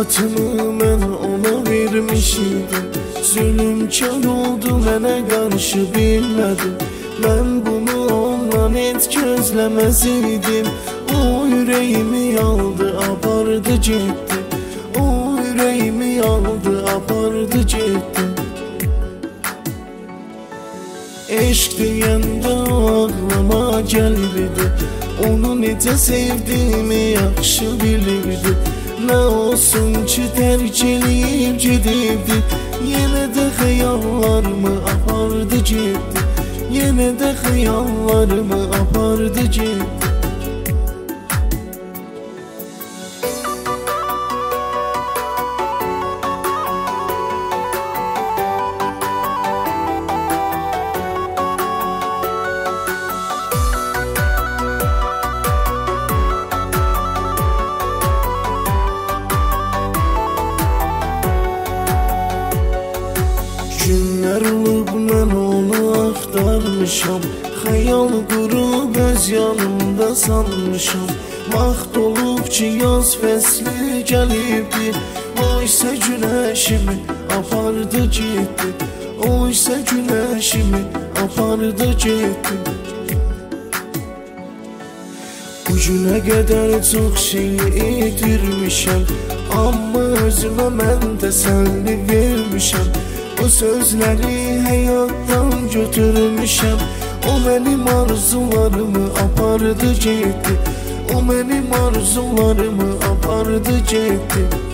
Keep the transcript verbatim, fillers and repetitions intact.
Həyatımı mən ona vermişdim. Zülümkar oldu mənə qarşı bilmədim. Mən bunu ondan heç gözləməz idim. O ürəyimi aldı, apardı getdi. O ürəyimi aldı, apardı getdi. Eşq deyəndə ağlıma gəlirdi. Onu necə sevdiyimi yaxşı bilirdi. Nə olsun ki tərk eləyib gedibdi. Yenə də xəyallarımı apardı getdi. Yenə də xəyallarımı apardı getdi. Günlər olub mən onu axtarmışam. Xəyal qurub öz yanımda sanmışam. Vaxt olub ki yaz fəsli gəlibdi. O isə günəşimi apardı getdi. O isə günəşimi apardı getdi. Bu günə qədər çox şey itirmişəm. Amma özümə mən təsəlli vermişəm. O sözləri həyatdan götürmüşəm. O mənim arzularımı apardı getdi. O mənim arzularımı apardı getdi.